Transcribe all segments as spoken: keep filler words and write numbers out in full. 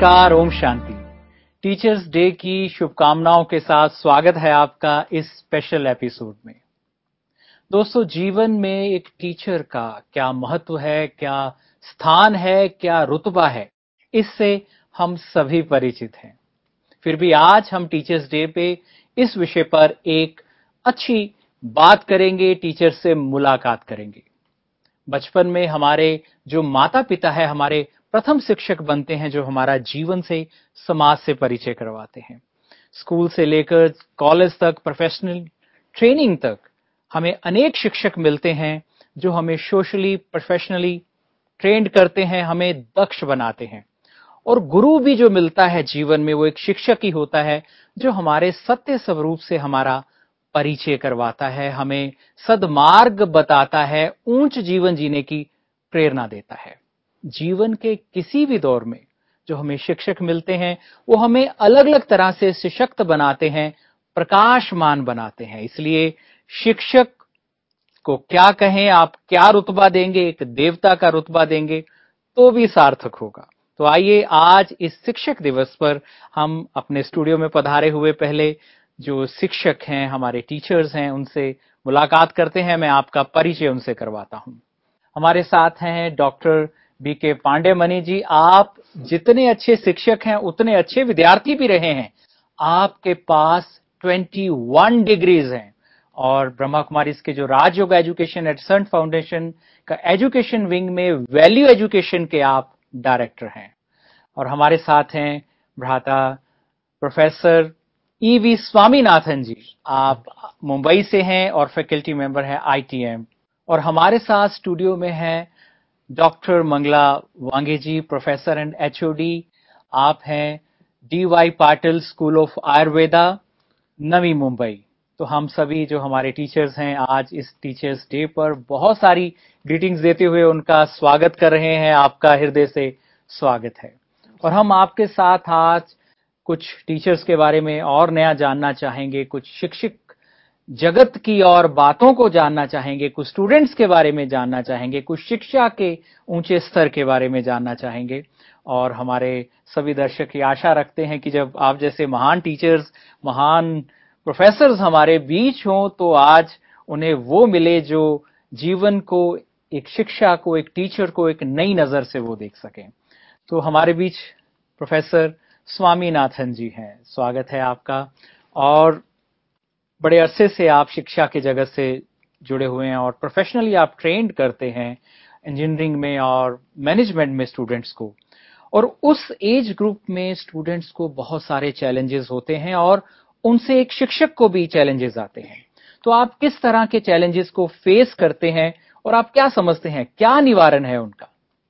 नमस्कार, Om Shanti. Teachers day की शुभकामनाओं के साथ स्वागत है आपका इस स्पेशल एपिसोड में। दोस्तों, जीवन में एक टीचर का क्या महत्व है, क्या स्थान है, क्या रुतबा है, इससे हम सभी परिचित हैं। फिर भी आज हम टीचर्स डे पे इस विषय पर एक अच्छी बात करेंगे, टीचर से मुलाकात करेंगे। बचपन में हमारे जो माता पिता है, हमारे प्रथम शिक्षक बनते हैं, जो हमारा जीवन से, समाज से परिचय करवाते हैं। स्कूल से लेकर कॉलेज तक, प्रोफेशनल ट्रेनिंग तक हमें अनेक शिक्षक मिलते हैं जो हमें सोशली, प्रोफेशनली ट्रेंड करते हैं, हमें दक्ष बनाते हैं। और गुरु भी जो मिलता है जीवन में, वो एक शिक्षक ही होता है जो हमारे सत्य स्वरूप से हमारा परिचय करवाता है, हमें सद्मार्ग बताता है, ऊंच जीवन जीने की प्रेरणा देता है। जीवन के किसी भी दौर में जो हमें शिक्षक मिलते हैं, वो हमें अलग अलग तरह से सशक्त बनाते हैं, प्रकाशमान बनाते हैं। इसलिए शिक्षक को क्या कहें, आप क्या रुतबा देंगे, एक देवता का रुतबा देंगे तो भी सार्थक होगा। तो आइए आज इस शिक्षक दिवस पर हम अपने स्टूडियो में पधारे हुए पहले जो शिक्षक हैं, हमारे टीचर्स हैं, उनसे मुलाकात करते हैं। मैं आपका परिचय उनसे करवाता हूं। हमारे साथ हैं डॉक्टर बी के पांडे मनी जी। आप जितने अच्छे शिक्षक हैं, उतने अच्छे विद्यार्थी भी रहे हैं। आपके पास इक्कीस डिग्रीज हैं और ब्रह्मा कुमारी के जो राजयोग एजुकेशन एट संत फाउंडेशन का एजुकेशन विंग में वैल्यू एजुकेशन के आप डायरेक्टर हैं। और हमारे साथ हैं भ्राता professor E V Swaminathan ji. आप मुंबई से हैं और फैकल्टी मेंबर हैं आई टी एम। और हमारे साथ स्टूडियो में है doctor Mangala Wange ji, professor and H O D. आप हैं D Y Patil school of Ayurveda, Navi Mumbai. तो हम सभी जो हमारे टीचर्स हैं, आज इस टीचर्स डे पर बहुत सारी ग्रीटिंग्स देते हुए उनका स्वागत कर रहे हैं। आपका हृदय से स्वागत है। और हम आपके साथ आज कुछ टीचर्स के बारे में और नया जानना चाहेंगे, कुछ शिक्षक जगत की और बातों को जानना चाहेंगे, कुछ स्टूडेंट्स के बारे में जानना चाहेंगे, कुछ शिक्षा के ऊंचे स्तर के बारे में जानना चाहेंगे। और हमारे सभी दर्शक ये आशा रखते हैं कि जब आप जैसे महान टीचर्स, महान प्रोफेसर्स हमारे बीच हों, तो आज उन्हें वो मिले जो जीवन को, एक शिक्षा को, एक टीचर को एक नई नजर से वो देख सकें। तो हमारे बीच प्रोफेसर स्वामीनाथन जी हैं। स्वागत है आपका। और बड़े अरसे से आप शिक्षा के जगत से जुड़े हुए हैं और प्रोफेशनली आप ट्रेंड करते हैं इंजीनियरिंग में और मैनेजमेंट में स्टूडेंट्स को। और उस एज ग्रुप में स्टूडेंट्स को बहुत सारे चैलेंजेस होते हैं और उनसे एक शिक्षक को भी चैलेंजेस आते हैं। तो आप किस तरह के चैलेंजेस को फेस करते हैं और आप क्या समझते हैं, क्या निवारण है उनका?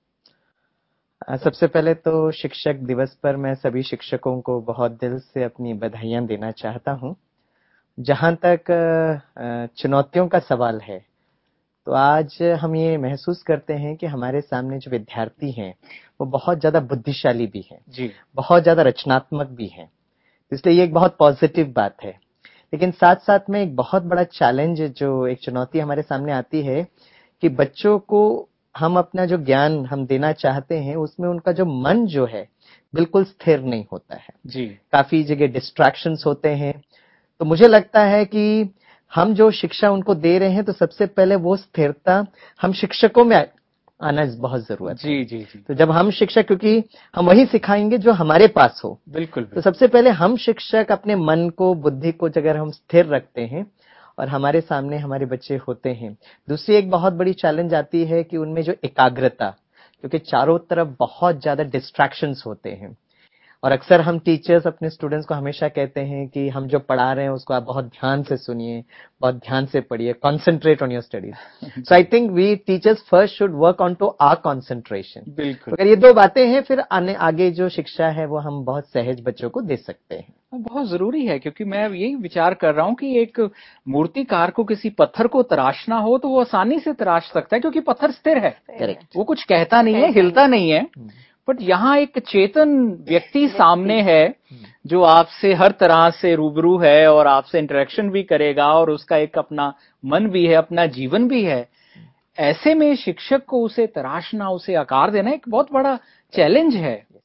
सबसे पहले तो शिक्षक दिवस पर मैं सभी शिक्षकों को बहुत दिल से अपनी बधाइयां देना चाहता हूं। जहां तक चुनौतियों का सवाल है, तो आज हम ये महसूस करते हैं कि हमारे सामने जो विद्यार्थी हैं, वो बहुत ज्यादा बुद्धिशाली भी हैं जी, बहुत ज्यादा रचनात्मक भी हैं। इसलिए ये एक बहुत पॉजिटिव बात है। लेकिन साथ साथ में एक बहुत बड़ा चैलेंज, जो एक चुनौती हमारे सामने आती है कि बच्चों को हम अपना जो ज्ञान हम देना चाहते हैं, उसमें उनका जो मन जो है बिल्कुल स्थिर नहीं होता है। जी, काफी जगह डिस्ट्रैक्शंस होते हैं। तो मुझे लगता है कि हम जो शिक्षा उनको दे रहे हैं, तो सबसे पहले वो स्थिरता हम शिक्षकों में आना बहुत जरूरत है। जी, जी, जी, तो जब हम शिक्षक, क्योंकि हम वही सिखाएंगे जो हमारे पास हो। बिल्कुल, तो बिल्कुल। सबसे पहले हम शिक्षक अपने मन को, बुद्धि को अगर हम स्थिर रखते हैं और हमारे सामने हमारे बच्चे होते हैं। दूसरी एक बहुत बड़ी चैलेंज आती है कि उनमें जो एकाग्रता, क्योंकि चारों तरफ बहुत ज्यादा डिस्ट्रैक्शंस होते हैं। और अक्सर हम टीचर्स अपने स्टूडेंट्स को हमेशा कहते हैं कि हम जो पढ़ा रहे हैं उसको आप बहुत ध्यान से सुनिए, बहुत ध्यान से पढ़िए, concentrate on your studies. So I think we teachers first should work on to our concentration. बिल्कुल। अगर ये दो बातें हैं, फिर आने आगे जो शिक्षा है वो हम बहुत सहज बच्चों को दे सकते हैं। बहुत जरूरी है, क्योंकि मैं यही विचार कर रहा हूं कि एक मूर्तिकार को किसी पत्थर को तराशना हो तो वो आसानी से तराश सकता है, क्योंकि पत्थर स्थिर है। करेक्ट। वो कुछ कहता नहीं है, हिलता नहीं है। बट यहाँ एक चेतन व्यक्ति सामने है जो आपसे हर तरह से रूबरू है और आपसे इंटरेक्शन भी करेगा और उसका एक अपना मन भी है, अपना जीवन भी है। ऐसे में शिक्षक को उसे तराशना, उसे आकार देना एक बहुत बड़ा चैलेंज है।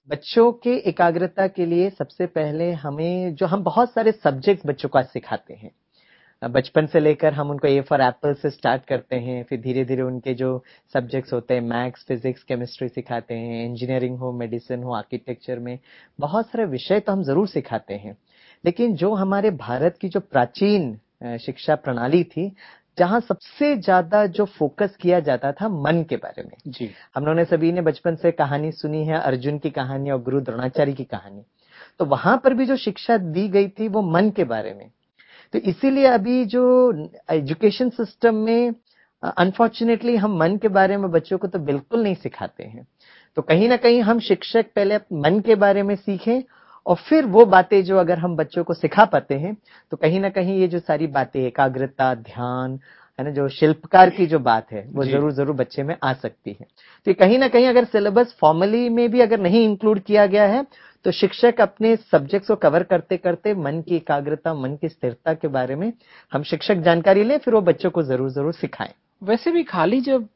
बच्चों के एकाग्रता के लिए सबसे पहले हमें जो हम बहुत सारे सब्जेक्ट बच्चों को आज सिखाते हैं, बचपन से लेकर हम उनको ए फॉर एप्पल से स्टार्ट करते हैं, फिर धीरे धीरे उनके जो सब्जेक्ट्स होते हैं मैथ्स, फिजिक्स, केमिस्ट्री सिखाते हैं, इंजीनियरिंग हो, मेडिसिन हो, आर्किटेक्चर में बहुत सारे विषय तो हम जरूर सिखाते हैं। लेकिन जो हमारे भारत की जो प्राचीन शिक्षा प्रणाली थी, जहां सबसे ज्यादा जो फोकस किया जाता था मन के बारे में। जी, हम लोगों ने सभी ने बचपन से कहानी सुनी है, अर्जुन की कहानी और गुरु द्रोणाचार्य की कहानी। तो वहां पर भी जो शिक्षा दी गई थी वो मन के बारे में। तो इसीलिए अभी जो एजुकेशन सिस्टम में अनफॉर्चुनेटली हम मन के बारे में बच्चों को तो बिल्कुल नहीं सिखाते हैं। तो कहीं ना कहीं हम शिक्षक पहले मन के बारे में सीखें और फिर वो बातें जो अगर हम बच्चों को सिखा पाते हैं तो कहीं ना कहीं ये जो सारी बातें, एकाग्रता, ध्यान, है ना, जो शिल्पकार की जो बात है वो जरूर जरूर बच्चे में आ सकती है। तो कहीं ना कहीं अगर सिलेबस फॉर्मली में भी अगर नहीं इंक्लूड किया गया है तो शिक्षक अपने सब्जेक्ट्स को कवर करते करते मन की एकाग्रता, मन की स्थिरता के बारे में हम शिक्षक जानकारी लें, फिर वो बच्चों को जरूर जरूर सिखाएं। वैसे भी खाली जब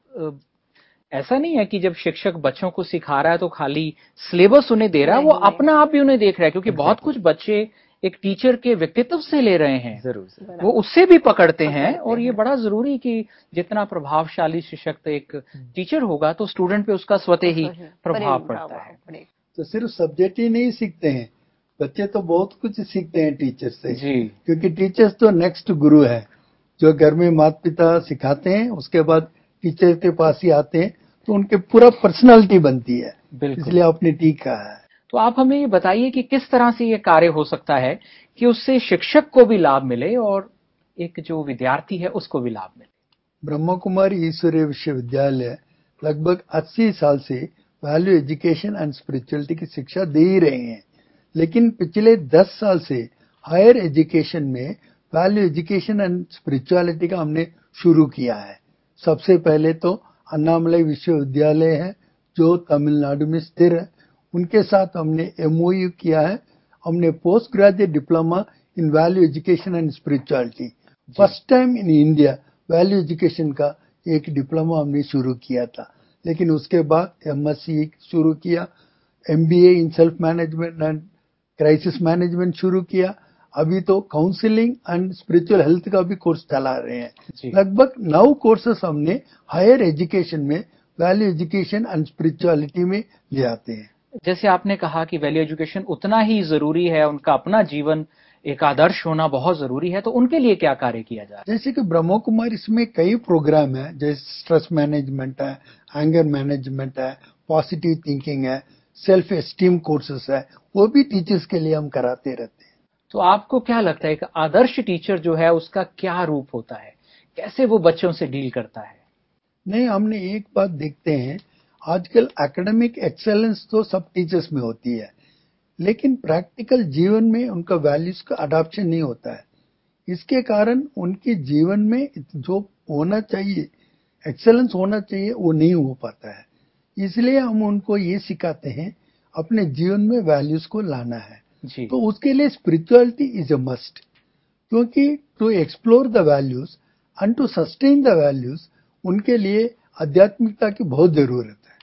ऐसा नहीं है कि जब शिक्षक बच्चों को सिखा रहा है तो खाली सिलेबस उन्हें दे रहा है, वो अपना आप भी उन्हें देख रहा है, क्योंकि बहुत कुछ बच्चे एक टीचर के व्यक्तित्व से ले रहे हैं, जरूर जरूर वो उससे भी पकड़ते हैं। और ये बड़ा जरूरी कि जितना प्रभावशाली शिक्षक एक टीचर होगा तो स्टूडेंट पे उसका स्वतः ही प्रभाव पड़ता है। तो सिर्फ सब्जेक्ट ही नहीं सीखते हैं बच्चे, तो बहुत कुछ सीखते हैं टीचर से जी, क्योंकि टीचर्स तो नेक्स्ट गुरु है। जो घर में माता पिता सिखाते हैं उसके बाद टीचर के पास ही आते हैं, तो उनके पूरा पर्सनालिटी बनती है। इसलिए आपने ठीक कहा है। तो आप हमें ये बताइए कि किस तरह से ये कार्य हो सकता है कि उससे शिक्षक को भी लाभ मिले और एक जो विद्यार्थी है उसको भी लाभ मिले। ब्रह्मा कुमारी ईश्वरीय विश्वविद्यालय लगभग अस्सी साल से वैल्यू एजुकेशन एंड स्पिरिचुअलिटी की शिक्षा दे ही रहे हैं, लेकिन पिछले दस साल से हायर एजुकेशन में वैल्यू एजुकेशन एंड स्पिरिचुअलिटी का हमने शुरू किया है। सबसे पहले तो अन्नामलाई विश्वविद्यालय है जो तमिलनाडु में स्थिर है, उनके साथ हमने एमओयू किया है। हमने post graduate diploma in value education and spirituality, first time in India value education का एक डिप्लोमा हमने शुरू किया था। लेकिन उसके बाद एमएससी शुरू किया, MBA in self management and crisis management शुरू किया। अभी तो काउंसलिंग एंड स्पिरिचुअल हेल्थ का भी कोर्स चला रहे हैं। लगभग नौ कोर्सेस हमने हायर एजुकेशन में वैल्यू एजुकेशन एंड स्पिरिचुअलिटी में ले आते हैं। जैसे आपने कहा कि वैल्यू एजुकेशन उतना ही जरूरी है, उनका अपना जीवन एक आदर्श होना बहुत जरूरी है, तो उनके लिए क्या कार्य किया जा रहा है? जैसे कि ब्रह्मा कुमारी इसमें कई प्रोग्राम है, जैसे स्ट्रेस मैनेजमेंट है, एंगर मैनेजमेंट है, पॉजिटिव थिंकिंग है, सेल्फ एस्टीम कोर्सेस है, वो भी टीचर्स के लिए हम कराते रहते हैं। तो आपको क्या लगता है एक आदर्श टीचर जो है उसका क्या रूप होता है, कैसे वो बच्चों से डील करता है? नहीं, हमने एक बात देखते हैं, आजकल एकेडमिक एक्सेलेंस तो सब टीचर्स में होती है, लेकिन प्रैक्टिकल जीवन में उनका वैल्यूज का अडॉप्शन नहीं होता है। इसके कारण उनके जीवन में जो होना चाहिए, एक्सेलेंस होना चाहिए, वो नहीं हो पाता है। इसलिए हम उनको ये सिखाते हैं अपने जीवन में वैल्यूज को लाना है जी। तो उसके लिए स्पिरिचुअलिटी इज अ मस्ट, क्योंकि to explore the values and to sustain the values उनके लिए आध्यात्मिकता की बहुत जरूरत है।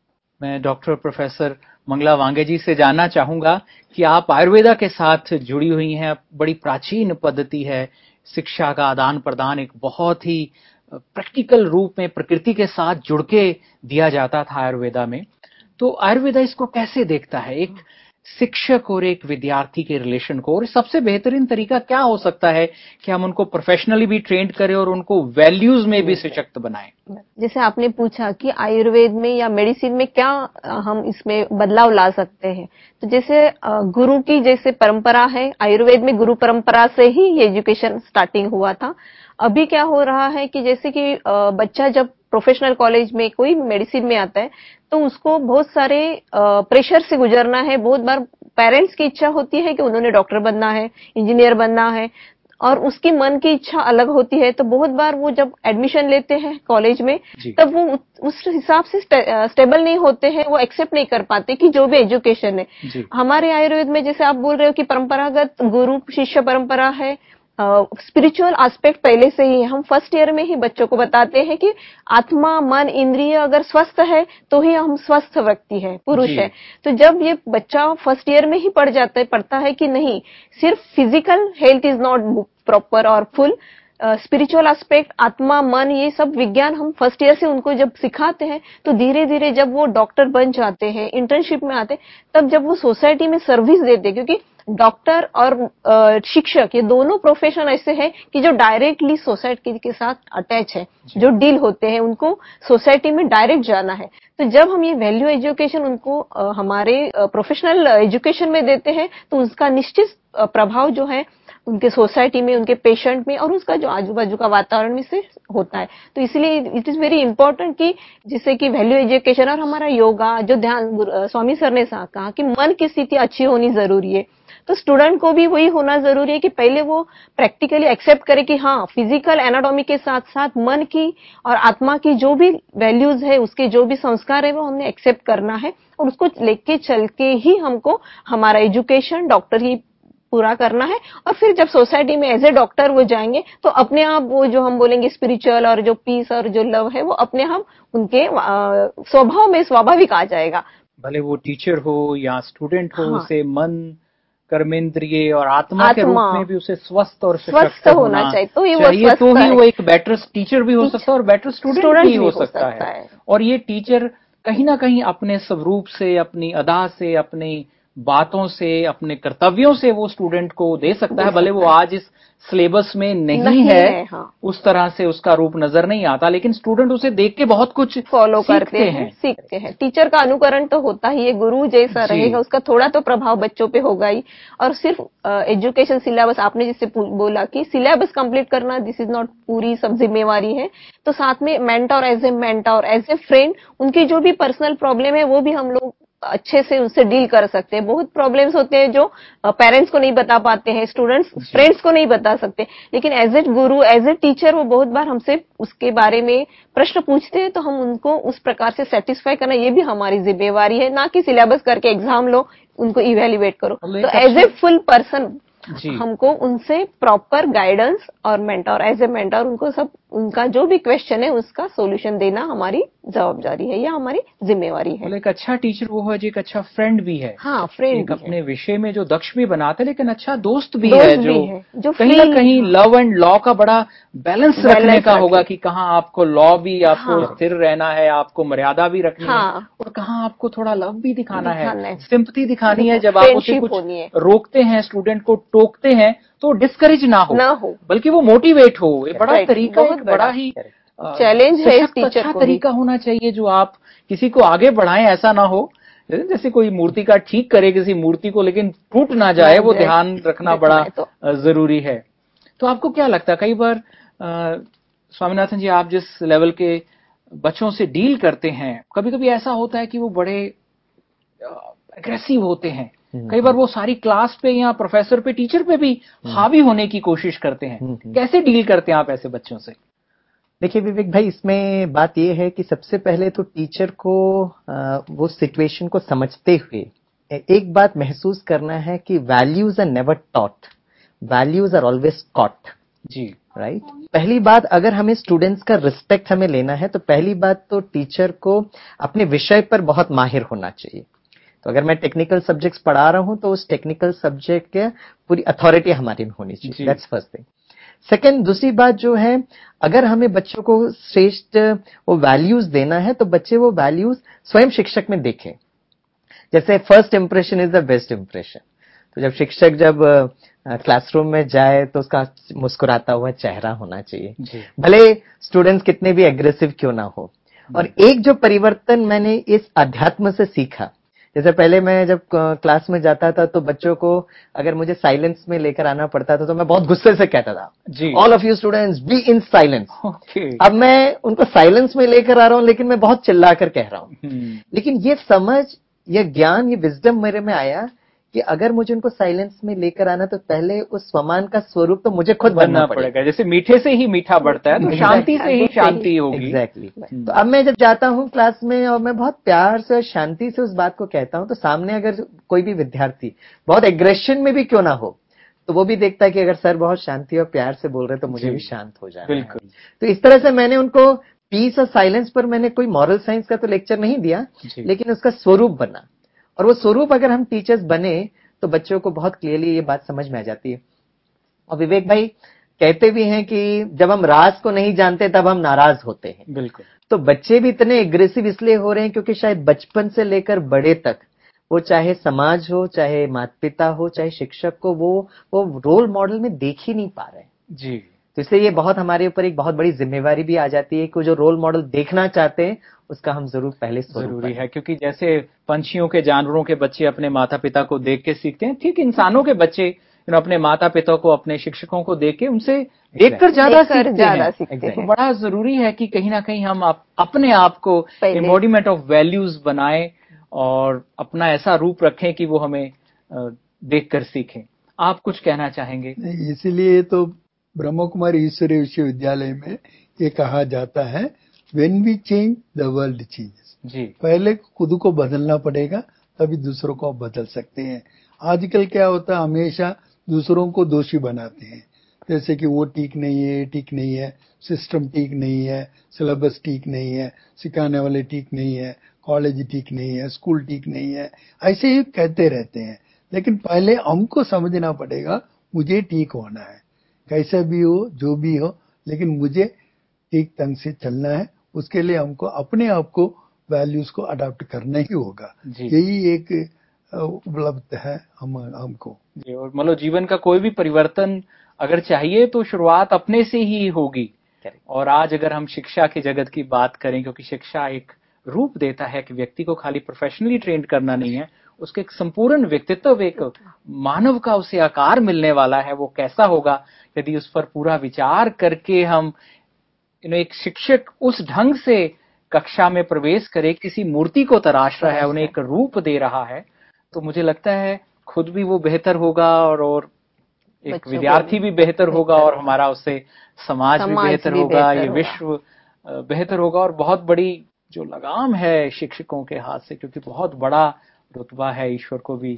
मैं डॉक्टर प्रोफेसर मंगला वांगे जी से जानना चाहूंगा कि आप आयुर्वेदा के साथ जुड़ी हुई हैं, बड़ी प्राचीन पद्धति है, शिक्षा का आदान प्रदान एक बहुत ही प्रैक्टिकल रूप में प्रकृति के साथ जुड़ के दिया जाता था आयुर्वेदा में। तो आयुर्वेदा इसको कैसे देखता है, एक शिक्षक और एक विद्यार्थी के रिलेशन को, और सबसे बेहतरीन तरीका क्या हो सकता है कि हम उनको प्रोफेशनली भी ट्रेंड करें और उनको वैल्यूज में भी सशक्त बनाएं? जैसे आपने पूछा कि आयुर्वेद में या मेडिसिन में क्या हम इसमें बदलाव ला सकते हैं, तो जैसे गुरु की जैसे परंपरा है, आयुर्वेद में गुरु परंपरा से ही ये एजुकेशन स्टार्टिंग हुआ था। अभी क्या हो रहा है कि जैसे कि बच्चा जब प्रोफेशनल कॉलेज में कोई मेडिसिन में आता है तो उसको बहुत सारे प्रेशर से गुजरना है। बहुत बार पेरेंट्स की इच्छा होती है कि उन्होंने डॉक्टर बनना है, इंजीनियर बनना है, और उसकी मन की इच्छा अलग होती है। तो बहुत बार वो जब एडमिशन लेते हैं कॉलेज में तब वो उस हिसाब से स्टेबल नहीं होते हैं, वो एक्सेप्ट नहीं कर पाते कि जो भी एजुकेशन है। हमारे आयुर्वेद में जैसे आप बोल रहे हो कि परंपरागत गुरु शिष्य परंपरा है, स्पिरिचुअल एस्पेक्ट पहले से ही हम फर्स्ट ईयर में ही बच्चों को बताते हैं कि आत्मा मन इंद्रिय अगर स्वस्थ है तो ही हम स्वस्थ व्यक्ति है, पुरुष है। तो जब ये बच्चा फर्स्ट ईयर में ही पढ़ जाता है पढ़ता है कि नहीं सिर्फ physical health is not proper और फुल, स्पिरिचुअल एस्पेक्ट आत्मा मन ये सब विज्ञान हम फर्स्ट ईयर से उनको जब सिखाते हैं तो धीरे धीरे जब वो डॉक्टर बन जाते हैं, इंटर्नशिप में आते हैं, तब जब वो सोसाइटी में सर्विस देते हैं, क्योंकि डॉक्टर और शिक्षक ये दोनों प्रोफेशन ऐसे हैं कि जो डायरेक्टली सोसाइटी के साथ अटैच है, जो डील होते हैं उनको सोसाइटी में डायरेक्ट जाना है। तो जब हम ये वैल्यू एजुकेशन उनको हमारे प्रोफेशनल एजुकेशन में देते हैं तो उसका निश्चित प्रभाव जो है उनके सोसाइटी में, उनके पेशेंट में और उसका जो आजू बाजू का वातावरण में से होता है। तो इसलिए इट इज वेरी इंपॉर्टेंट कि जिससे कि वैल्यू एजुकेशन और हमारा योगा जो ध्यान स्वामी सर ने कहा कि मन की स्थिति अच्छी होनी जरूरी है, तो स्टूडेंट को भी वही होना जरूरी है कि पहले वो प्रैक्टिकली एक्सेप्ट करे कि हाँ फिजिकल एनाटॉमी के साथ साथ मन की और आत्मा की जो भी वैल्यूज है, उसके जो भी संस्कार है वो हमने एक्सेप्ट करना है और उसको लेके चल के ही हमको हमारा एजुकेशन डॉक्टर ही पूरा करना है। और फिर जब सोसाइटी में एज ए डॉक्टर वो जाएंगे तो अपने आप वो जो हम बोलेंगे स्पिरिचुअल और जो पीस और जो लव है वो अपने आप उनके स्वभाव में स्वाभाविक आ जाएगा। भले वो टीचर हो या स्टूडेंट हो, हाँ। उसे मन कर्मेंद्रिय और आत्मा, आत्मा के रूप में भी उसे स्वस्थ और स्वस्थ सशक्त होना होना चाहिए, तो ही वो चाहिए, स्वस्थ तो ही है। वो एक बेटर टीचर भी हो सकता है और बेटर स्टूडेंट स्टूडेंट भी हो हो सकता सकता है। है। और ये टीचर कहीं ना कहीं अपने स्वरूप से, अपनी अदा से, अपनी बातों से, अपने कर्तव्यों से वो स्टूडेंट को दे सकता है। भले वो आज इस सिलेबस में नहीं, नहीं है, है, हाँ। उस तरह से उसका रूप नजर नहीं आता, लेकिन स्टूडेंट उसे देख के बहुत कुछ फॉलो करते सीखते हैं, सीखते हैं। टीचर का अनुकरण तो होता ही है, गुरु जैसा जी। रहेगा उसका थोड़ा तो प्रभाव बच्चों पे होगा ही। और सिर्फ एजुकेशन सिलेबस आपने जिससे बोला कि सिलेबस कंप्लीट करना दिस इज नॉट पूरी सब जिम्मेवारी है, तो साथ में mentor as a mentor as a friend उनकी जो भी पर्सनल प्रॉब्लम है वो भी हम लोग अच्छे से उनसे डील कर सकते हैं। बहुत प्रॉब्लम्स होते हैं जो पेरेंट्स को नहीं बता पाते हैं, स्टूडेंट्स फ्रेंड्स को नहीं बता सकते, लेकिन as a Guru as a teacher वो बहुत बार हमसे उसके बारे में प्रश्न पूछते हैं, तो हम उनको उस प्रकार से सेटिस्फाई करना ये भी हमारी जिम्मेवारी है, ना कि सिलेबस करके एग्जाम लो उनको इवेल्युएट करो। तो एज ए फुल पर्सन हमको उनसे प्रॉपर गाइडेंस और मेंटर एज ए मेंटर उनको सब उनका जो भी क्वेश्चन है उसका सॉल्यूशन देना हमारी जवाबदारी है या हमारी जिम्मेवारी है। एक अच्छा टीचर वो है जो एक अच्छा फ्रेंड भी है। हाँ, फ्रेंड एक भी अपने है। विषय में जो दक्ष भी बनाता है, लेकिन अच्छा दोस्त भी दोस्त है जो, भी है, जो कहीं ना कहीं लव एंड लॉ का बड़ा बैलेंस रखने का होगा कि कहाँ आपको लॉ भी, आपको हाँ। स्थिर रहना है, आपको मर्यादा भी रखनी हाँ। है, और कहाँ आपको थोड़ा लव भी दिखाना, दिखाना है, है। सिंपैथी दिखानी है। जब आप उसे कुछ रोकते हैं, स्टूडेंट को टोकते हैं, तो डिस्करेज ना हो, ना हो, बल्कि वो मोटिवेट हो। ये बड़ा तरीका, एक बड़ा ही चैलेंज है इस टीचर अच्छा को तरीका होना चाहिए जो आप किसी को आगे बढ़ाएं। ऐसा ना हो जैसे कोई मूर्ति का ठीक करे किसी मूर्ति को, लेकिन टूट ना जाए, वो ध्यान रखना बड़ा जरूरी है। तो आपको क्या लगता है, कई बार स्वामीनाथन जी आप जिस लेवल के बच्चों से डील करते हैं, कभी कभी ऐसा होता है कि वो बड़े एग्रेसिव होते हैं, कई बार वो सारी क्लास पे या प्रोफेसर पे, टीचर पे भी हावी होने की कोशिश करते हैं। कैसे डील करते हैं आप ऐसे बच्चों से? देखिए विवेक भाई, इसमें बात यह है कि सबसे पहले तो टीचर को आ, वो सिचुएशन को समझते हुए एक बात महसूस करना है कि values are never taught, values are always caught. जी राइट right? पहली बात, अगर हमें स्टूडेंट्स का रिस्पेक्ट हमें लेना है तो पहली बात तो टीचर को अपने विषय पर बहुत माहिर होना चाहिए। तो अगर मैं टेक्निकल सब्जेक्ट्स पढ़ा रहा हूं तो उस टेक्निकल सब्जेक्ट के पूरी अथॉरिटी हमारी में होनी चाहिए। That's first thing. सेकंड, दूसरी बात जो है, अगर हमें बच्चों को श्रेष्ठ वो वैल्यूज देना है तो बच्चे वो वैल्यूज स्वयं शिक्षक में देखें। जैसे first impression is the best impression. तो जब शिक्षक जब क्लासरूम में जाए तो उसका मुस्कुराता हुआ चेहरा होना चाहिए, भले स्टूडेंट्स कितने भी एग्रेसिव क्यों ना हो। और एक जो परिवर्तन मैंने इस अध्यात्म से सीखा, जैसे पहले मैं जब क्लास में जाता था तो बच्चों को अगर मुझे साइलेंस में लेकर आना पड़ता था तो मैं बहुत गुस्से से कहता था, all of you students be in silence. अब मैं उनको साइलेंस में लेकर आ रहा हूं, लेकिन मैं बहुत चिल्लाकर कह रहा हूं। लेकिन ये समझ, ये ज्ञान, ये विजडम मेरे में आया कि अगर मुझे उनको साइलेंस में लेकर आना तो पहले उस स्वमान का स्वरूप तो मुझे खुद बनना पड़ेगा। जैसे मीठे से ही मीठा बढ़ता है, तो शांति से ही शांति होगी। एग्जैक्टली। तो अब मैं जब जाता हूँ क्लास में और मैं बहुत प्यार से और शांति से उस बात को कहता हूँ, तो सामने अगर कोई भी विद्यार्थी बहुत एग्रेशन में भी क्यों ना हो, तो वो भी देखता है कि अगर सर बहुत शांति और प्यार से बोल रहे हैं तो मुझे जी, भी शांत हो जाना बिल्कुल। है। तो इस तरह से मैंने उनको पीस और साइलेंस पर मैंने कोई मॉरल साइंस का तो लेक्चर नहीं दिया, जी। लेकिन उसका स्वरूप बना, और वो स्वरूप अगर हम टीचर्स बने तो बच्चों को बहुत क्लियरली ये बात समझ में आ जाती है। और विवेक भाई कहते भी हैं कि जब हम राज को नहीं जानते तब हम नाराज होते हैं। बिल्कुल। तो बच्चे भी इतने एग्रेसिव इसलिए हो रहे हैं क्योंकि शायद बचपन से लेकर बड़े तक, वो चाहे समाज हो, चाहे माता पिता हो, चाहे शिक्षक को, वो वो रोल मॉडल में देख ही नहीं पा रहे हैं। जी। तो इसलिए ये बहुत हमारे ऊपर एक बहुत बड़ी जिम्मेवारी भी आ जाती है कि जो रोल मॉडल देखना चाहते हैं उसका हम जरूर पहले स्वरूप जरूरी बनें। है, क्योंकि जैसे पंछियों के, जानवरों के बच्चे अपने माता पिता को देख के सीखते हैं, ठीक इंसानों के बच्चे यू नो अपने माता पिता को, अपने शिक्षकों को देख के, उनसे देखकर ज्यादा देखकर सीखते ज्यादा हैं। सीखते तो हैं। बड़ा जरूरी है कि कहीं ना कहीं हम आप, अपने आप को पहले- एम्बॉडीमेंट ऑफ वैल्यूज बनाएं और अपना ऐसा रूप रखें कि वो हमें अ, देखकर सीखें। आप कुछ कहना चाहेंगे? नहीं, इसीलिए तो ब्रह्म कुमारी ईश्वरीय विश्वविद्यालय में ये कहा जाता है, when we change the world changes. जी। पहले खुद को बदलना पड़ेगा, तभी दूसरों को आप बदल सकते हैं। आजकल क्या होता है, हमेशा दूसरों को दोषी बनाते हैं, जैसे कि वो ठीक नहीं है, ठीक नहीं है, सिस्टम ठीक नहीं है, सिलेबस ठीक नहीं है, सिखाने वाले ठीक नहीं है, कॉलेज ठीक नहीं है, स्कूल ठीक नहीं है, ऐसे ही कहते रहते हैं। लेकिन पहले हमको समझना पड़ेगा, मुझे ठीक होना है, कैसा भी हो, जो भी हो, लेकिन मुझे ठीक ढंग से चलना है। उसके लिए हमको अपने आप को, वैल्यूज को अडॉप्ट करना ही होगा। जी। यही एक अ, उपलब्ध है हम हमको। जी, और मतलब जीवन का कोई भी परिवर्तन अगर चाहिए तो शुरुआत अपने से ही होगी। और आज अगर हम शिक्षा की जगत की बात करें, क्योंकि शिक्षा एक रूप देता है कि व्यक्ति को खाली प्रोफेशनली ट्रेंड करना नहीं है, उसके एक संपूर्ण व्यक्तित्व, एक मानव का उसे आकार मिलने वाला है। वो कैसा होगा यदि उस पर पूरा विचार करके हम यू नो एक शिक्षक उस ढंग से कक्षा में प्रवेश करे, किसी मूर्ति को तराश रहा है, उन्हें एक रूप दे रहा है, तो मुझे लगता है खुद भी वो बेहतर होगा और और एक विद्यार्थी भी बेहतर होगा और हमारा उससे समाज भी बेहतर होगा, ये विश्व बेहतर होगा। और बहुत बड़ी जो लगाम है शिक्षकों के हाथ से, क्योंकि बहुत बड़ा रुतबा है, ईश्वर को भी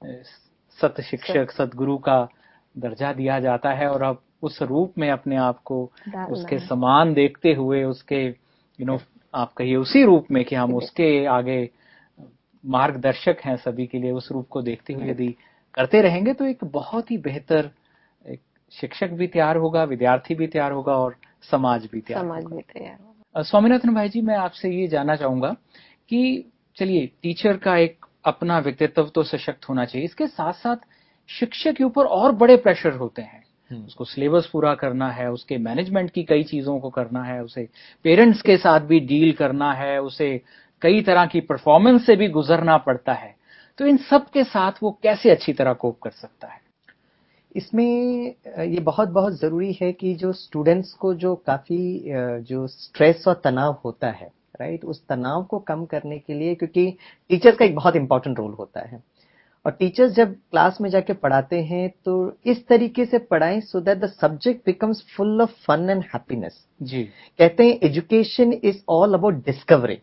सत शिक्षक, सतगुरु का दर्जा दिया जाता है, और अब उस रूप में अपने आप को उसके समान देखते हुए, उसके यू नो आप कहिए उसी रूप में कि हम उसके आगे मार्गदर्शक हैं सभी के लिए, उस रूप को देखते हुए यदि करते रहेंगे तो एक बहुत ही बेहतर एक शिक्षक भी तैयार होगा, विद्यार्थी भी तैयार होगा और समाज भी तैयार समाज होगा। भी तैयार होगा। स्वामीनाथन भाई जी, मैं आपसे ये जानना चाहूंगा कि चलिए, टीचर का एक अपना व्यक्तित्व तो सशक्त होना चाहिए, इसके साथ साथ शिक्षक के ऊपर और बड़े प्रेशर होते हैं। उसको सिलेबस पूरा करना है, उसके मैनेजमेंट की कई चीजों को करना है, उसे पेरेंट्स के साथ भी डील करना है, उसे कई तरह की परफॉर्मेंस से भी गुजरना पड़ता है। तो इन सब के साथ वो कैसे अच्छी तरह कोप कर सकता है? इसमें ये बहुत बहुत जरूरी है कि जो स्टूडेंट्स को जो काफी जो स्ट्रेस और तनाव होता है, राइट, उस तनाव को कम करने के लिए, क्योंकि टीचर्स का एक बहुत इंपॉर्टेंट रोल होता है, और टीचर्स जब क्लास में जाके पढ़ाते हैं तो इस तरीके से पढ़ाएं so that the subject becomes full of fun and happiness. जी, कहते हैं education is all about discovery.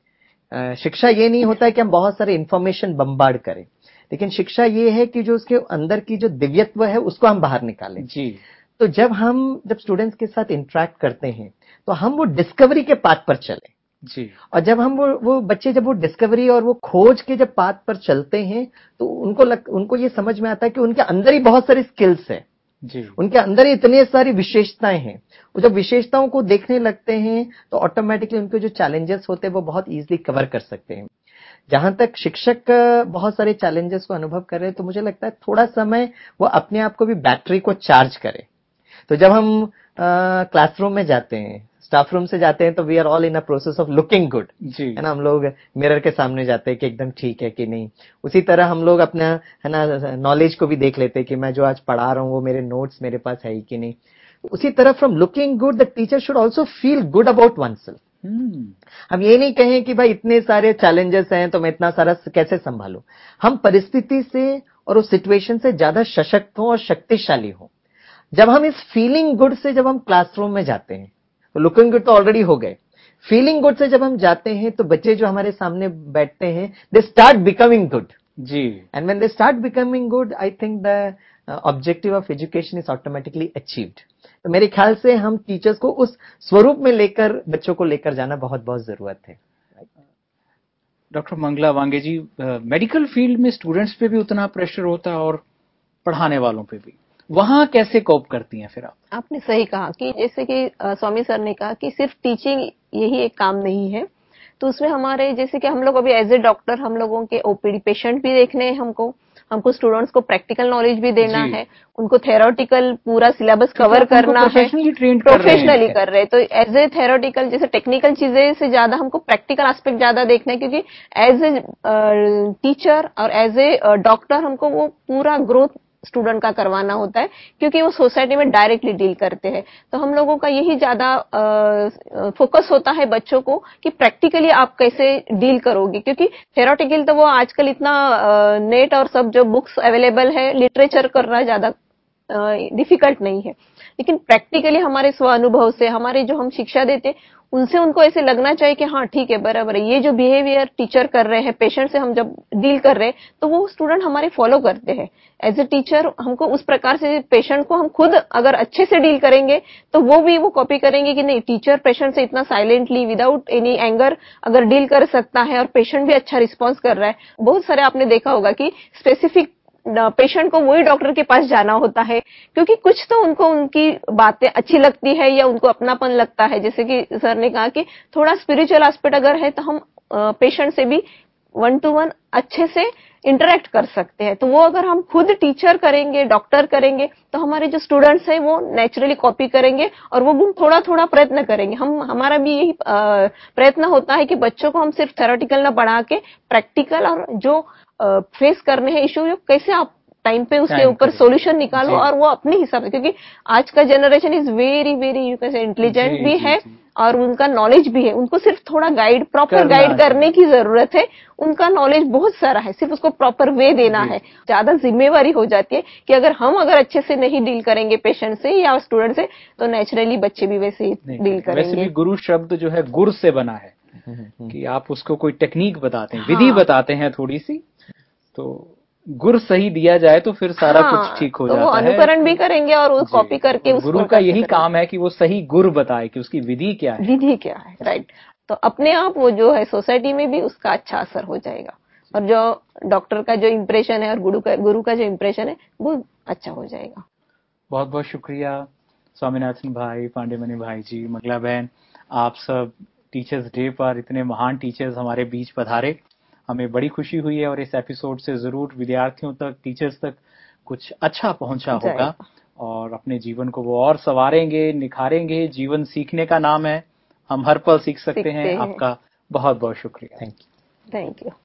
शिक्षा ये नहीं होता है कि हम बहुत सारे इंफॉर्मेशन बम्बार्ड करें, लेकिन शिक्षा ये है कि जो उसके अंदर की जो दिव्यत्व है उसको हम बाहर निकालें। जी। तो जब हम जब स्टूडेंट्स के साथ इंटरेक्ट करते हैं तो हम वो डिस्कवरी के पाथ पर चले। जी। और जब हम वो वो बच्चे जब वो डिस्कवरी और वो खोज के जब पाथ पर चलते हैं तो उनको लग, उनको ये समझ में आता है कि उनके अंदर ही बहुत सारी स्किल्स है, जी। उनके अंदर इतने सारी विशेषताएं हैं। वो जब विशेषताओं को देखने लगते हैं तो ऑटोमेटिकली उनके जो चैलेंजेस होते हैं वो बहुत इजीली कवर कर सकते हैं। जहां तक शिक्षक बहुत सारे चैलेंजेस को अनुभव कर रहे हैं तो मुझे लगता है थोड़ा समय वो अपने आप को भी बैटरी को चार्ज करे। तो जब हम क्लासरूम में जाते हैं, स्टाफ रूम से जाते हैं, तो we are all in a process of looking good, है ना। हम लोग मिरर के सामने जाते हैं कि एकदम ठीक है कि नहीं। उसी तरह हम लोग अपना है ना नॉलेज को भी देख लेते हैं कि मैं जो आज पढ़ा रहा हूँ वो मेरे नोट्स मेरे पास है कि नहीं। उसी तरह from looking good the teacher should also feel good about one self. हम ये नहीं कहें कि भाई इतने सारे चैलेंजेस हैं तो मैं इतना सारा कैसे संभालूं। हम परिस्थिति से और उस सिचुएशन से ज्यादा सशक्त हो और शक्तिशाली हो। जब हम इस फीलिंग गुड से जब हम क्लासरूम में जाते हैं तो लुकिंग गुड तो ऑलरेडी हो गए, फीलिंग गुड से जब हम जाते हैं तो बच्चे जो हमारे सामने बैठते हैं दे स्टार्ट बिकमिंग गुड। जी। And when they start becoming good I think the objective of education is automatically achieved. तो मेरे ख्याल से हम टीचर्स को उस स्वरूप में लेकर बच्चों को लेकर जाना बहुत बहुत जरूरत है। Doctor Mangala Wange ji, medical field में स्टूडेंट्स पे भी उतना प्रेशर होता है और पढ़ाने वालों पे भी, वहां कैसे कोप करती हैं फिर आप? आपने सही कहा कि जैसे कि अ, स्वामी सर ने कहा कि सिर्फ टीचिंग यही एक काम नहीं है, तो उसमें हमारे जैसे कि हम लोग अभी एज ए डॉक्टर हम लोगों के ओपीडी पेशेंट भी देखने हैं, हमको हमको स्टूडेंट्स को प्रैक्टिकल नॉलेज भी देना जी। है, उनको थेरोटिकल पूरा सिलेबस क्योंकि कवर आप उनको करना है, प्रोफेशनली ट्रेंड कर रहे हैं। प्रोफेशनली कर रहे हैं। तो एज ए थेरोटिकल जैसे टेक्निकल चीजें से ज्यादा हमको प्रैक्टिकल एस्पेक्ट ज्यादा देखना है, क्योंकि एज ए टीचर और एज ए डॉक्टर हमको वो पूरा ग्रोथ स्टूडेंट का करवाना होता है, क्योंकि वो सोसाइटी में डायरेक्टली डील करते हैं। तो हम लोगों का यही ज्यादा फोकस होता है बच्चों को कि प्रैक्टिकली आप कैसे डील करोगे, क्योंकि थेरोटिकल तो वो आजकल इतना नेट और सब जो बुक्स अवेलेबल है, लिटरेचर करना ज्यादा डिफिकल्ट नहीं है, लेकिन प्रैक्टिकली हमारे स्व अनुभव से हमारे जो हम शिक्षा देते उनसे उनको ऐसे लगना चाहिए कि हाँ ठीक है, बराबर है, ये जो बिहेवियर टीचर कर रहे हैं पेशेंट से हम जब डील कर रहे हैं तो वो स्टूडेंट हमारे फॉलो करते हैं। एज ए टीचर हमको उस प्रकार से पेशेंट को हम खुद अगर अच्छे से डील करेंगे तो वो भी वो कॉपी करेंगे कि नहीं, टीचर पेशेंट से इतना साइलेंटली विदाउट एनी एंगर अगर डील कर सकता है और पेशेंट भी अच्छा रिस्पॉन्स कर रहा है। बहुत सारे आपने देखा होगा कि स्पेसिफिक पेशेंट को वही डॉक्टर के पास जाना होता है, क्योंकि कुछ तो उनको उनकी बातें अच्छी लगती है या उनको अपनापन लगता है। जैसे कि सर ने कहा कि थोड़ा स्पिरिचुअल एस्पेक्ट अगर है तो हम पेशेंट से भी वन टू वन अच्छे से इंटरेक्ट कर सकते हैं। तो वो अगर हम खुद टीचर करेंगे, डॉक्टर करेंगे, तो हमारे जो स्टूडेंट्स हैं वो नेचुरली कॉपी करेंगे और वो गुण थोड़ा थोड़ा प्रयत्न करेंगे। हम हमारा भी यही प्रयत्न होता है कि बच्चों को हम सिर्फ थ्योरेटिकल ना पढ़ा के प्रैक्टिकल और जो फेस करने हैं इश्यू, कैसे आप टाइम पे उसके ऊपर सॉल्यूशन निकालो और वो अपने हिसाब से, क्योंकि आज का generation is very very you can say intelligent भी है और उनका नॉलेज भी है, उनको सिर्फ थोड़ा गाइड प्रॉपर गाइड करने की जरूरत है। उनका नॉलेज बहुत सारा है, सिर्फ उसको प्रॉपर वे देना है। ज्यादा जिम्मेवारी हो जाती है कि अगर हम अगर अच्छे से नहीं डील करेंगे पेशेंट से या स्टूडेंट से तो नेचुरली बच्चे भी वैसे ही डील करेंगे। वैसे भी गुरु शब्द जो है गुर से बना है कि आप उसको कोई टेक्निक बताते हैं, विधि बताते हैं थोड़ी सी, तो गुर सही दिया जाए तो फिर सारा हाँ, कुछ ठीक हो तो जाता वो अनुकरण भी करेंगे और वो कॉपी करके उस गुरु का यही काम है कि वो सही गुर बताए कि उसकी विधि क्या है, विधि क्या है, राइट। तो अपने आप वो जो है सोसाइटी में भी उसका अच्छा असर हो जाएगा और जो डॉक्टर का जो इम्प्रेशन है और गुरु का गुरु का जो इम्प्रेशन है वो अच्छा हो जाएगा। बहुत बहुत शुक्रिया स्वामीनाथन भाई, पांडेमणि भाई जी, मंगला बहन, आप सब टीचर्स डे पर इतने महान टीचर्स हमारे बीच पधारे। हमें बड़ी खुशी हुई है और इस एपिसोड से जरूर विद्यार्थियों तक, टीचर्स तक कुछ अच्छा पहुंचा होगा और अपने जीवन को वो और संवारेंगे, निखारेंगे। जीवन सीखने का नाम है, हम हर पल सीख सकते हैं। आपका बहुत बहुत शुक्रिया। Thank you thank you.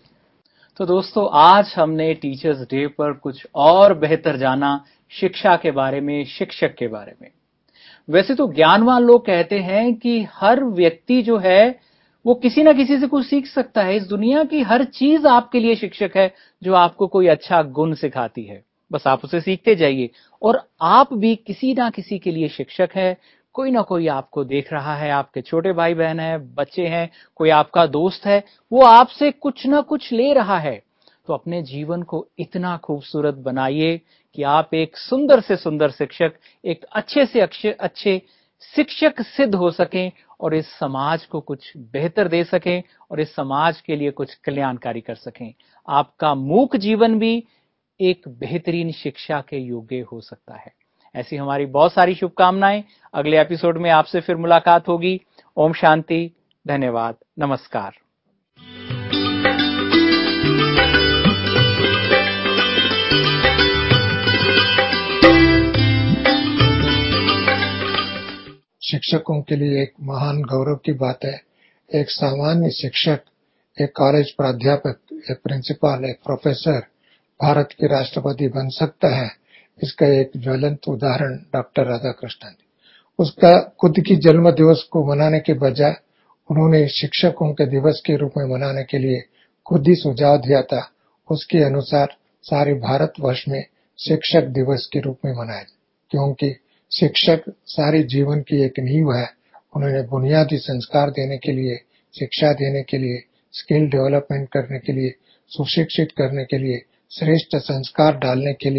तो दोस्तों, आज हमने टीचर्स डे पर कुछ और बेहतर जाना शिक्षा के बारे में, शिक्षक के बारे में। वैसे तो ज्ञानवान लोग कहते हैं कि हर व्यक्ति जो है वो किसी ना किसी से कुछ सीख सकता है। इस दुनिया की हर चीज आपके लिए शिक्षक है जो आपको कोई अच्छा गुण सिखाती है, बस आप उसे सीखते जाइए। और आप भी किसी ना किसी के लिए शिक्षक है। कोई ना कोई आपको देख रहा है, आपके छोटे भाई बहन है, बच्चे हैं, कोई आपका दोस्त है, वो आपसे कुछ ना कुछ ले रहा है। तो अपने जीवन को इतना खूबसूरत बनाइए कि आप एक सुंदर से सुंदर शिक्षक, एक अच्छे से अच्छे अच्छे शिक्षक सिद्ध हो सकें और इस समाज को कुछ बेहतर दे सकें और इस समाज के लिए कुछ कल्याणकारी कर सकें। आपका मूक जीवन भी एक बेहतरीन शिक्षा के योग्य हो सकता है। ऐसी हमारी बहुत सारी शुभकामनाएं। अगले एपिसोड में आपसे फिर मुलाकात होगी। ओम शांति, धन्यवाद, नमस्कार। शिक्षकों के लिए एक महान गौरव की बात है। एक सामान्य शिक्षक, एक कॉलेज प्राध्यापक, एक प्रिंसिपल, एक प्रोफेसर भारत के राष्ट्रपति बन सकता है। इसका एक ज्वलंत उदाहरण डॉक्टर राधाकृष्णन। उसका खुद की जन्म दिवस को मनाने के बजाय उन्होंने शिक्षकों के दिवस के रूप में मनाने के लिए खुद ही सुझाव दिया था। उसके अनुसार सारे भारतवर्ष में शिक्षक दिवस के रूप में मनाया, क्योंकि शिक्षक सारे जीवन की एक नींव है। उन्होंने बुनियादी संस्कार देने के लिए, शिक्षा देने के लिए, स्किल डेवलपमेंट करने के लिए, सुशिक्षित करने के लिए, श्रेष्ठ संस्कार डालने के लिए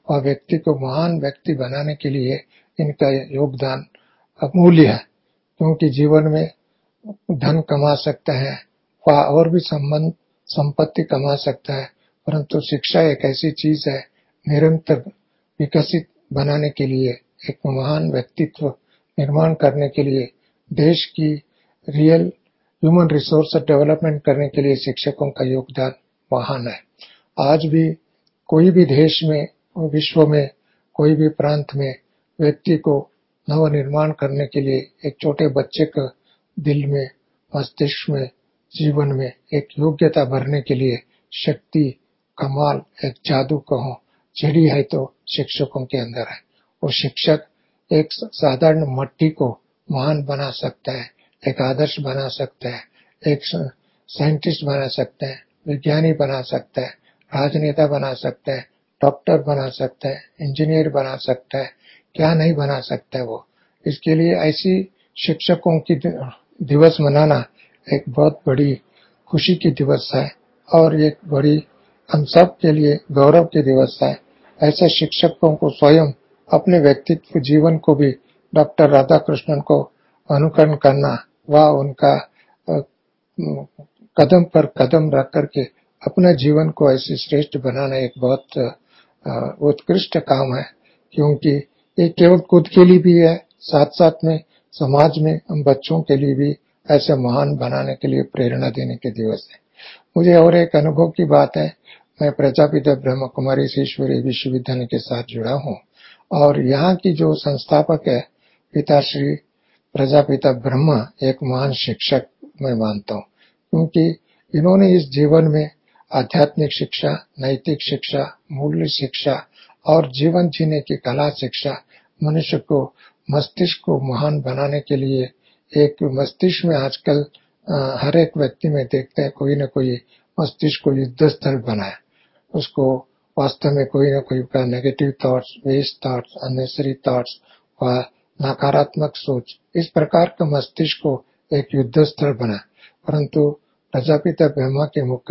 वह व्यक्ति को महान व्यक्ति बनाने के लिए इनका योगदान अमूल्य है, क्योंकि जीवन में धन कमा सकते हैं, वह और भी संबंध संपत्ति कमा सकता है, परंतु शिक्षा एक ऐसी चीज है निरंतर विकसित बनाने के लिए, एक महान व्यक्तित्व निर्माण करने के लिए, देश की रियल ह्यूमन रिसोर्स डेवलपमेंट करने के लिए शिक्षकों का योगदान महान है। आज भी कोई भी देश में, विश्व में, कोई भी प्रांत में व्यक्ति को नव निर्माण करने के लिए एक छोटे बच्चे का दिल में, मस्तिष्क में, जीवन में एक योग्यता भरने के लिए शक्ति, कमाल, एक जादू कहो चिड़ी है तो शिक्षकों के अंदर है। वो शिक्षक एक साधारण मट्टी को महान बना सकता है, एक आदर्श बना सकता है, एक साइंटिस्ट बना सकता है, विज्ञानी बना सकता है, राजनेता बना सकता है, डॉक्टर बना सकता है, इंजीनियर बना सकता है, क्या नहीं बना सकता है वो। इसके लिए ऐसी शिक्षकों की दिवस मनाना एक बहुत बड़ी खुशी की दिवस है और एक बड़ी हम सब के लिए गौरव की दिवस है। ऐसे शिक्षकों को स्वयं अपने व्यक्तित्व जीवन को भी डॉक्टर राधाकृष्णन को अनुकरण करना व उनका कदम पर कदम रख करके अपना जीवन को ऐसे श्रेष्ठ बनाना एक बहुत उत्कृष्ट काम है, क्योंकि ये केवल खुद के लिए भी है, साथ साथ में समाज में हम बच्चों के लिए भी ऐसे महान बनाने के लिए प्रेरणा देने के दिवस है। मुझे और एक अनुभव की बात है, मैं प्रजापिता ब्रह्म कुमारी ईश्वरीय विश्वविद्यालय के साथ जुड़ा हूँ और यहाँ की जो संस्थापक है पिताश्री प्रजापिता ब्रह्मा एक महान शिक्षक मैं मानता हूँ, क्योंकि इन्होंने इस जीवन में आध्यात्मिक शिक्षा, नैतिक शिक्षा, मूल्य शिक्षा और जीवन जीने की कला शिक्षा, मनुष्य को मस्तिष्क को महान बनाने के लिए एक मस्तिष्क में आजकल हर एक व्यक्ति में देखते हैं कोई न कोई मस्तिष्क को युद्ध स्थल बनाया, उसको वास्तव में कोई न कोई का negative thoughts, waste thoughts, unnecessary thoughts व नकारात्मक सोच, इस प्रकार का मस्तिष्क को एक युद्ध स्थल बना। परंतु प्रजापिता ब्रह्मा के मुख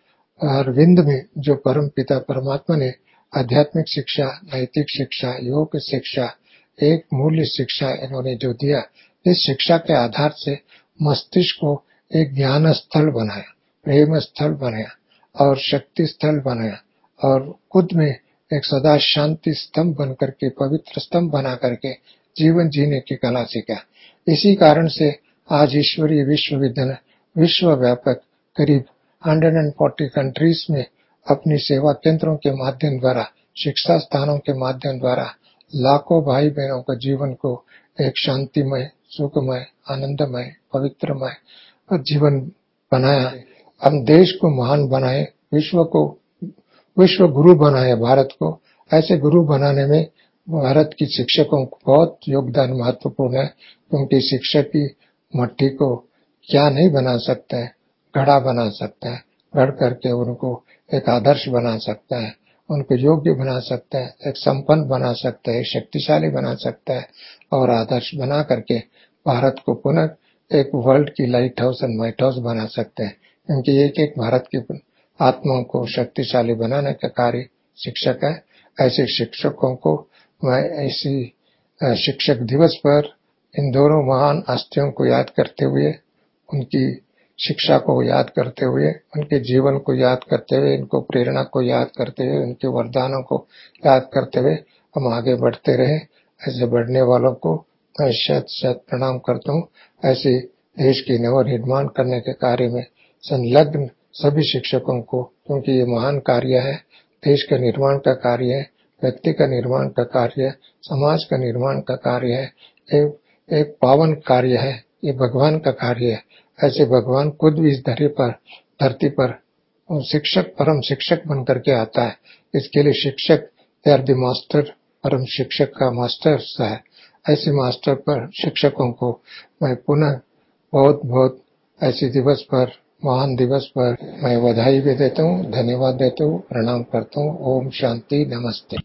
अरविंद में जो परम पिता परमात्मा ने आध्यात्मिक शिक्षा, नैतिक शिक्षा, योग शिक्षा, एक मूल्य शिक्षा इन्होंने जो दिया, इस शिक्षा के आधार से मस्तिष्क को एक ज्ञान स्थल बनाया, प्रेम स्थल बनाया और शक्ति स्थल बनाया और खुद में एक सदा शांति स्तंभ बन करके, पवित्र स्तंभ बना करके जीवन जीने की कला सीखा। इसी कारण से आज ईश्वरीय विश्वविद्यालय विश्व व्यापक करीब एक सौ चालीस कंट्रीज में अपनी सेवा केंद्रों के माध्यम द्वारा, शिक्षा स्थानों के माध्यम द्वारा लाखों भाई बहनों का जीवन को एक शांतिमय, सुखमय, आनंदमय, पवित्रमय जीवन बनाया। हम देश को महान बनाए, विश्व को विश्व गुरु बनाए, भारत को ऐसे गुरु बनाने में भारत की शिक्षकों को बहुत योगदान महत्वपूर्ण है, क्योंकि शिक्षक की मट्टी को क्या नहीं बना सकता है, घड़ा बना सकता है, गढ़ करके उनको एक आदर्श बना सकता है, उनको योग्य बना सकता है, एक संपन्न बना सकता है, शक्तिशाली बना सकता है और आदर्श बना करके भारत को पुनः एक वर्ल्ड की light house and might house बना सकते हैं, क्योंकि एक एक भारत की आत्माओं को शक्तिशाली बनाने का कार्य शिक्षक है। ऐसे शिक्षकों को मैं ऐसी शिक्षक दिवस पर इन दोनों महान हस्तियों को याद करते हुए, उनकी शिक्षा को याद करते हुए, उनके जीवन को याद करते हुए, इनको प्रेरणा को याद करते हुए, उनके वरदानों को याद करते हुए हम आगे बढ़ते रहे। ऐसे बढ़ने वालों को मैं शत शत प्रणाम करता हूँ। ऐसे देश की नव निर्माण करने के कार्य में संलग्न सभी शिक्षकों को, क्योंकि ये महान कार्य है, देश का निर्माण का कार्य है, व्यक्ति का निर्माण का कार्य है, समाज का निर्माण का कार्य है, एक, एक पावन कार्य है, ये भगवान का कार्य है। ऐसे भगवान खुद भी इस धरती पर धरती पर शिक्षक, परम शिक्षक बन करके आता है। इसके लिए शिक्षक दे आर द मास्टर, परम शिक्षक का मास्टर है। ऐसे मास्टर पर शिक्षकों को मैं पुनः बहुत बहुत ऐसे दिवस पर, महान दिवस पर मैं बधाई भी देता हूँ, धन्यवाद देता हूँ, प्रणाम करता हूँ। ओम शांति, नमस्ते।